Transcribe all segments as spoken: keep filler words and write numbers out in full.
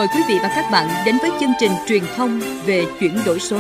mời quý vị và các bạn đến với chương trình truyền thông về chuyển đổi số.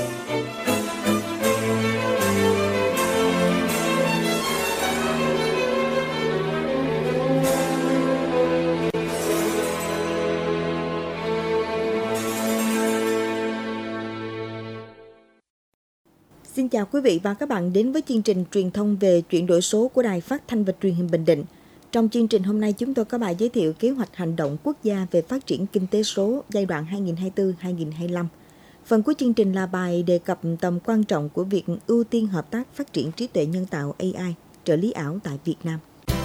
Xin chào quý vị và các bạn đến với chương trình truyền thông về chuyển đổi số của Đài Phát thanh và Truyền hình Bình Định. Trong chương trình hôm nay, chúng tôi có bài giới thiệu kế hoạch hành động quốc gia về phát triển kinh tế số giai đoạn hai nghìn không trăm hai mươi tư đến hai nghìn không trăm hai mươi lăm. Phần cuối chương trình là bài đề cập tầm quan trọng của việc ưu tiên hợp tác phát triển trí tuệ nhân tạo A I, trợ lý ảo tại Việt Nam.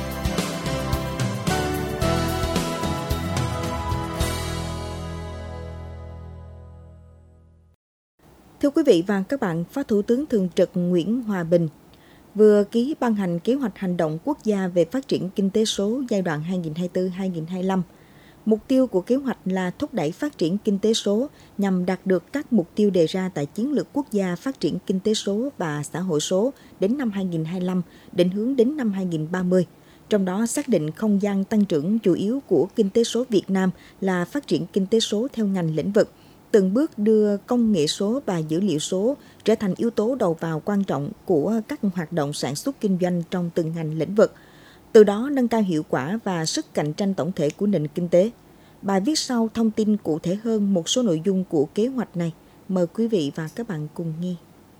Thưa quý vị và các bạn, Phó Thủ tướng Thường trực Nguyễn Hòa Bình vừa ký ban hành kế hoạch hành động quốc gia về phát triển kinh tế số giai đoạn hai nghìn không trăm hai mươi tư đến hai nghìn không trăm hai mươi lăm. Mục tiêu của kế hoạch là thúc đẩy phát triển kinh tế số nhằm đạt được các mục tiêu đề ra tại Chiến lược Quốc gia Phát triển Kinh tế số và Xã hội số đến năm hai nghìn không trăm hai mươi lăm, định hướng đến năm hai nghìn không trăm ba mươi. Trong đó xác định không gian tăng trưởng chủ yếu của kinh tế số Việt Nam là phát triển kinh tế số theo ngành lĩnh vực, từng bước đưa công nghệ số và dữ liệu số trở thành yếu tố đầu vào quan trọng của các hoạt động sản xuất kinh doanh trong từng ngành lĩnh vực, từ đó nâng cao hiệu quả và sức cạnh tranh tổng thể của nền kinh tế. Bài viết sau thông tin cụ thể hơn một số nội dung của kế hoạch này. Mời quý vị và các bạn cùng nghe.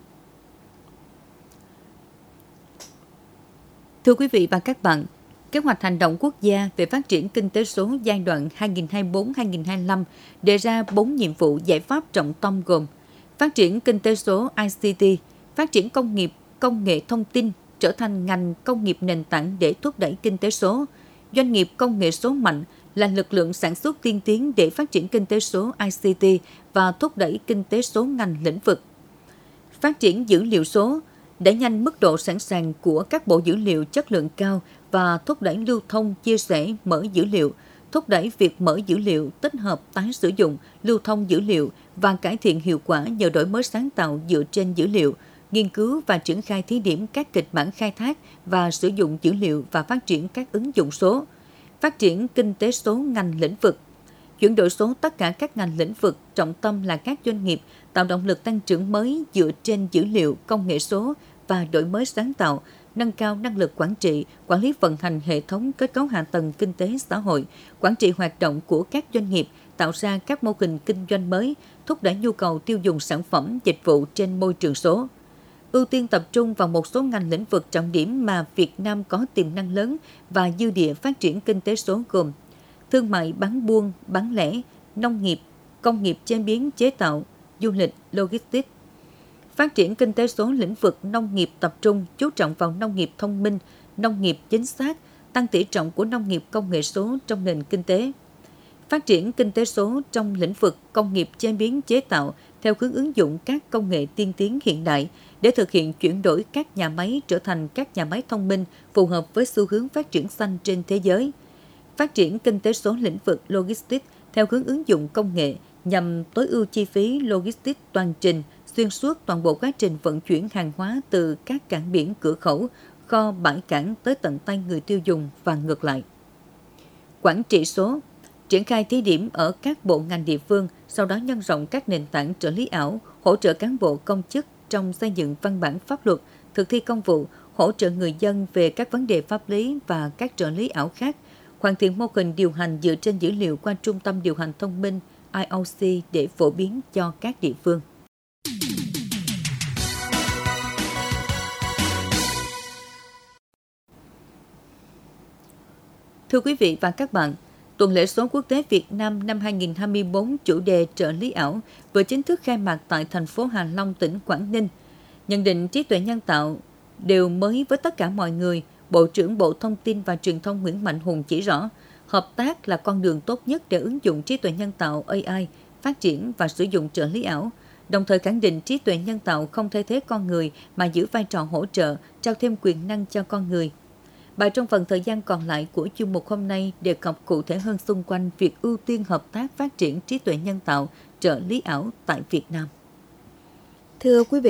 Thưa quý vị và các bạn, Kế hoạch hành động quốc gia về phát triển kinh tế số giai đoạn hai nghìn không trăm hai mươi tư đến hai nghìn không trăm hai mươi lăm đề ra bốn nhiệm vụ giải pháp trọng tâm gồm phát triển kinh tế số I C T, phát triển công nghiệp, công nghệ thông tin trở thành ngành công nghiệp nền tảng để thúc đẩy kinh tế số, doanh nghiệp công nghệ số mạnh là lực lượng sản xuất tiên tiến để phát triển kinh tế số I C T và thúc đẩy kinh tế số ngành lĩnh vực. Phát triển dữ liệu số, đẩy nhanh mức độ sẵn sàng của các bộ dữ liệu chất lượng cao và thúc đẩy lưu thông, chia sẻ, mở dữ liệu, thúc đẩy việc mở dữ liệu, tích hợp, tái sử dụng, lưu thông dữ liệu và cải thiện hiệu quả nhờ đổi mới sáng tạo dựa trên dữ liệu, nghiên cứu và triển khai thí điểm các kịch bản khai thác và sử dụng dữ liệu và phát triển các ứng dụng số. Phát triển kinh tế số ngành lĩnh vực, chuyển đổi số tất cả các ngành lĩnh vực, trọng tâm là các doanh nghiệp, tạo động lực tăng trưởng mới dựa trên dữ liệu, công nghệ số và đổi mới sáng tạo, nâng cao năng lực quản trị, quản lý vận hành hệ thống kết cấu hạ tầng kinh tế xã hội, quản trị hoạt động của các doanh nghiệp, tạo ra các mô hình kinh doanh mới, thúc đẩy nhu cầu tiêu dùng sản phẩm, dịch vụ trên môi trường số. Ưu tiên tập trung vào một số ngành lĩnh vực trọng điểm mà Việt Nam có tiềm năng lớn và dư địa phát triển kinh tế số gồm thương mại bán buôn, bán lẻ, nông nghiệp, công nghiệp chế biến chế tạo, du lịch, logistics. Phát triển kinh tế số lĩnh vực nông nghiệp tập trung, chú trọng vào nông nghiệp thông minh, nông nghiệp chính xác, tăng tỷ trọng của nông nghiệp công nghệ số trong nền kinh tế. Phát triển kinh tế số trong lĩnh vực công nghiệp chế biến chế tạo theo hướng ứng dụng các công nghệ tiên tiến hiện đại để thực hiện chuyển đổi các nhà máy trở thành các nhà máy thông minh phù hợp với xu hướng phát triển xanh trên thế giới. Phát triển kinh tế số lĩnh vực logistics theo hướng ứng dụng công nghệ nhằm tối ưu chi phí logistics toàn trình, xuyên suốt toàn bộ quá trình vận chuyển hàng hóa từ các cảng biển, cửa khẩu, kho, bãi cảng tới tận tay người tiêu dùng và ngược lại. Quản trị số, triển khai thí điểm ở các bộ ngành địa phương, sau đó nhân rộng các nền tảng trợ lý ảo, hỗ trợ cán bộ công chức trong xây dựng văn bản pháp luật, thực thi công vụ, hỗ trợ người dân về các vấn đề pháp lý và các trợ lý ảo khác, hoàn thiện mô hình điều hành dựa trên dữ liệu qua Trung tâm Điều hành Thông minh I O C để phổ biến cho các địa phương. Thưa quý vị và các bạn, Tuần lễ số quốc tế Việt Nam năm hai nghìn không trăm hai mươi tư chủ đề trợ lý ảo vừa chính thức khai mạc tại thành phố Hạ Long, tỉnh Quảng Ninh. Nhận định trí tuệ nhân tạo đều mới với tất cả mọi người, Bộ trưởng Bộ Thông tin và Truyền thông Nguyễn Mạnh Hùng chỉ rõ, hợp tác là con đường tốt nhất để ứng dụng trí tuệ nhân tạo A I, phát triển và sử dụng trợ lý ảo, đồng thời khẳng định trí tuệ nhân tạo không thay thế con người mà giữ vai trò hỗ trợ, trao thêm quyền năng cho con người. Bài trong phần thời gian còn lại của chương mục hôm nay đề cập cụ thể hơn xung quanh việc ưu tiên hợp tác phát triển trí tuệ nhân tạo, trợ lý ảo tại Việt Nam. Thưa quý vị,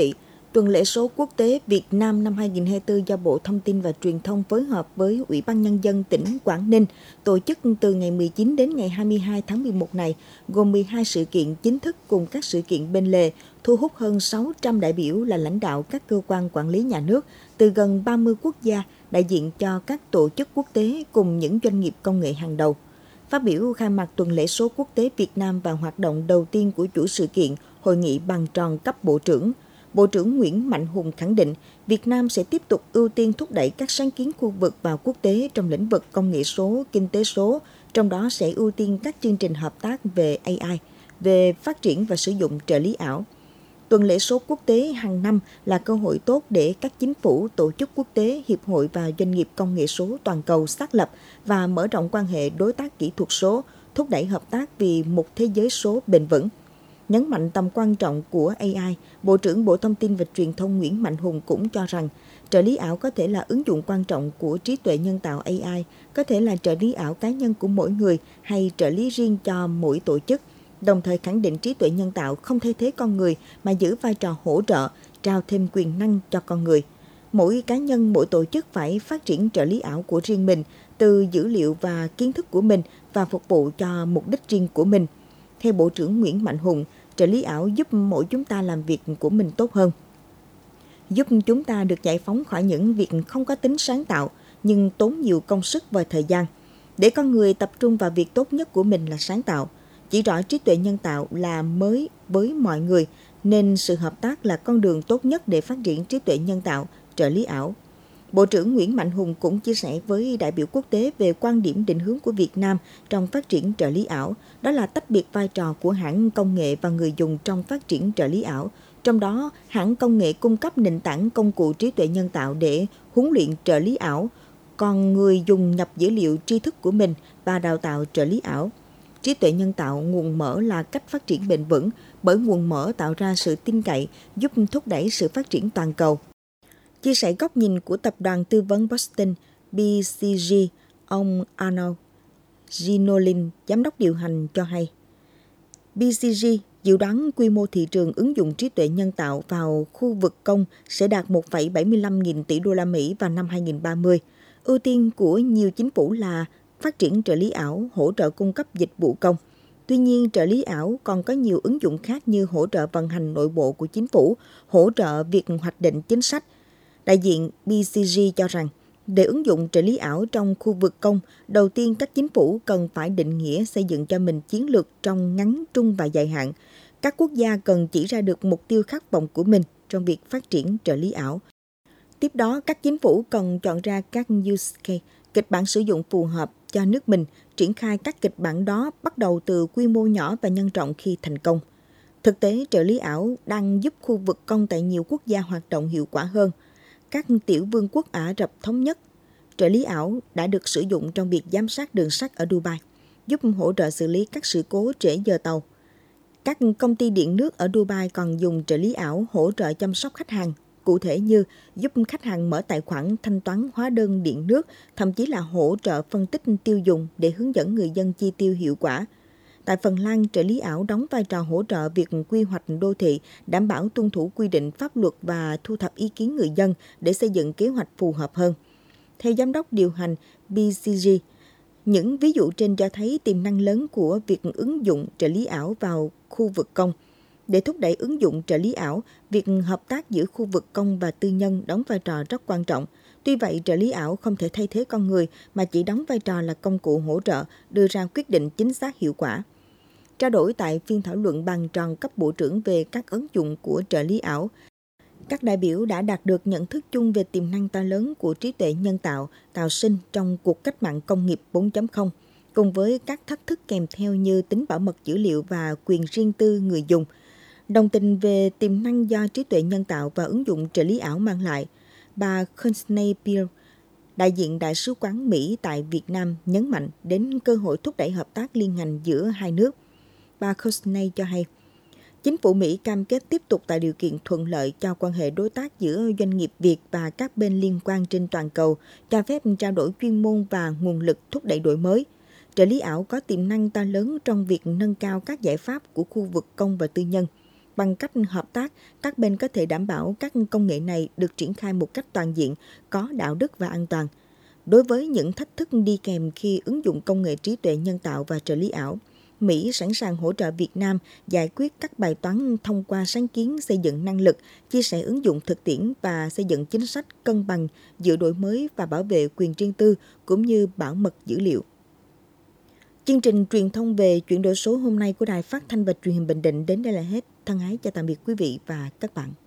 Tuần lễ số quốc tế Việt Nam năm hai không hai tư do Bộ Thông tin và Truyền thông phối hợp với Ủy ban Nhân dân tỉnh Quảng Ninh tổ chức từ ngày mười chín đến ngày hai mươi hai tháng mười một này, gồm mười hai sự kiện chính thức cùng các sự kiện bên lề, thu hút hơn sáu trăm đại biểu là lãnh đạo các cơ quan quản lý nhà nước từ gần ba mươi quốc gia, đại diện cho các tổ chức quốc tế cùng những doanh nghiệp công nghệ hàng đầu. Phát biểu khai mạc tuần lễ số quốc tế Việt Nam và hoạt động đầu tiên của chuỗi sự kiện, hội nghị bàn tròn cấp bộ trưởng, Bộ trưởng Nguyễn Mạnh Hùng khẳng định Việt Nam sẽ tiếp tục ưu tiên thúc đẩy các sáng kiến khu vực và quốc tế trong lĩnh vực công nghệ số, kinh tế số, trong đó sẽ ưu tiên các chương trình hợp tác về a i, về phát triển và sử dụng trợ lý ảo. Tuần lễ số quốc tế hàng năm là cơ hội tốt để các chính phủ, tổ chức quốc tế, hiệp hội và doanh nghiệp công nghệ số toàn cầu xác lập và mở rộng quan hệ đối tác kỹ thuật số, thúc đẩy hợp tác vì một thế giới số bền vững. Nhấn mạnh tầm quan trọng của a i, Bộ trưởng Bộ Thông tin và Truyền thông Nguyễn Mạnh Hùng cũng cho rằng trợ lý ảo có thể là ứng dụng quan trọng của trí tuệ nhân tạo a i, có thể là trợ lý ảo cá nhân của mỗi người hay trợ lý riêng cho mỗi tổ chức, đồng thời khẳng định trí tuệ nhân tạo không thay thế con người mà giữ vai trò hỗ trợ, trao thêm quyền năng cho con người. Mỗi cá nhân, mỗi tổ chức phải phát triển trợ lý ảo của riêng mình từ dữ liệu và kiến thức của mình và phục vụ cho mục đích riêng của mình. Theo Bộ trưởng Nguyễn Mạnh Hùng, trợ lý ảo giúp mỗi chúng ta làm việc của mình tốt hơn, giúp chúng ta được giải phóng khỏi những việc không có tính sáng tạo nhưng tốn nhiều công sức và thời gian, để con người tập trung vào việc tốt nhất của mình là sáng tạo. Chỉ rõ trí tuệ nhân tạo là mới với mọi người, nên sự hợp tác là con đường tốt nhất để phát triển trí tuệ nhân tạo, trợ lý ảo. Bộ trưởng Nguyễn Mạnh Hùng cũng chia sẻ với đại biểu quốc tế về quan điểm định hướng của Việt Nam trong phát triển trợ lý ảo, đó là tách biệt vai trò của hãng công nghệ và người dùng trong phát triển trợ lý ảo. Trong đó, hãng công nghệ cung cấp nền tảng công cụ trí tuệ nhân tạo để huấn luyện trợ lý ảo, còn người dùng nhập dữ liệu tri thức của mình và đào tạo trợ lý ảo. Trí tuệ nhân tạo nguồn mở là cách phát triển bền vững, bởi nguồn mở tạo ra sự tin cậy, giúp thúc đẩy sự phát triển toàn cầu. Chia sẻ góc nhìn của tập đoàn tư vấn Boston bê xê giê, ông Arnold Ginolin, giám đốc điều hành cho hay, bê xê giê dự đoán quy mô thị trường ứng dụng trí tuệ nhân tạo vào khu vực công sẽ đạt một phẩy bảy mươi lăm nghìn tỷ đô la Mỹ vào năm hai không ba mươi. Ưu tiên của nhiều chính phủ là phát triển trợ lý ảo, hỗ trợ cung cấp dịch vụ công. Tuy nhiên, trợ lý ảo còn có nhiều ứng dụng khác như hỗ trợ vận hành nội bộ của chính phủ, hỗ trợ việc hoạch định chính sách. Đại diện bê xê giê cho rằng, để ứng dụng trợ lý ảo trong khu vực công, đầu tiên các chính phủ cần phải định nghĩa xây dựng cho mình chiến lược trong ngắn, trung và dài hạn. Các quốc gia cần chỉ ra được mục tiêu khát vọng của mình trong việc phát triển trợ lý ảo. Tiếp đó, các chính phủ cần chọn ra các use case, kịch bản sử dụng phù hợp cho nước mình, triển khai các kịch bản đó bắt đầu từ quy mô nhỏ và nhân rộng khi thành công. Thực tế, trợ lý ảo đang giúp khu vực công tại nhiều quốc gia hoạt động hiệu quả hơn. Các tiểu vương quốc Ả Rập Thống Nhất, trợ lý ảo đã được sử dụng trong việc giám sát đường sắt ở Dubai, giúp hỗ trợ xử lý các sự cố trễ giờ tàu. Các công ty điện nước ở Dubai còn dùng trợ lý ảo hỗ trợ chăm sóc khách hàng, cụ thể như giúp khách hàng mở tài khoản thanh toán hóa đơn điện nước, thậm chí là hỗ trợ phân tích tiêu dùng để hướng dẫn người dân chi tiêu hiệu quả. Tại Phần Lan, trợ lý ảo đóng vai trò hỗ trợ việc quy hoạch đô thị, đảm bảo tuân thủ quy định pháp luật và thu thập ý kiến người dân để xây dựng kế hoạch phù hợp hơn. Theo giám đốc điều hành bê xê giê, những ví dụ trên cho thấy tiềm năng lớn của việc ứng dụng trợ lý ảo vào khu vực công. Để thúc đẩy ứng dụng trợ lý ảo, việc hợp tác giữa khu vực công và tư nhân đóng vai trò rất quan trọng. Tuy vậy, trợ lý ảo không thể thay thế con người mà chỉ đóng vai trò là công cụ hỗ trợ đưa ra quyết định chính xác hiệu quả. Trao đổi tại phiên thảo luận bàn tròn cấp bộ trưởng về các ứng dụng của trợ lý ảo, các đại biểu đã đạt được nhận thức chung về tiềm năng to lớn của trí tuệ nhân tạo tạo sinh trong cuộc cách mạng công nghiệp bốn chấm không, cùng với các thách thức kèm theo như tính bảo mật dữ liệu và quyền riêng tư người dùng. Đồng tình về tiềm năng do trí tuệ nhân tạo và ứng dụng trợ lý ảo mang lại, bà Courtney Pearl, đại diện Đại sứ quán Mỹ tại Việt Nam, nhấn mạnh đến cơ hội thúc đẩy hợp tác liên ngành giữa hai nước. Bà Courtney cho hay, chính phủ Mỹ cam kết tiếp tục tạo điều kiện thuận lợi cho quan hệ đối tác giữa doanh nghiệp Việt và các bên liên quan trên toàn cầu, cho phép trao đổi chuyên môn và nguồn lực thúc đẩy đổi mới. Trợ lý ảo có tiềm năng to lớn trong việc nâng cao các giải pháp của khu vực công và tư nhân. Bằng cách hợp tác, các bên có thể đảm bảo các công nghệ này được triển khai một cách toàn diện, có đạo đức và an toàn. Đối với những thách thức đi kèm khi ứng dụng công nghệ trí tuệ nhân tạo và trợ lý ảo, Mỹ sẵn sàng hỗ trợ Việt Nam giải quyết các bài toán thông qua sáng kiến xây dựng năng lực, chia sẻ ứng dụng thực tiễn và xây dựng chính sách cân bằng giữa đổi mới và bảo vệ quyền riêng tư cũng như bảo mật dữ liệu. Chương trình truyền thông về chuyển đổi số hôm nay của Đài Phát thanh và Truyền hình Bình Định đến đây là hết. Thân ái chào tạm biệt quý vị và các bạn.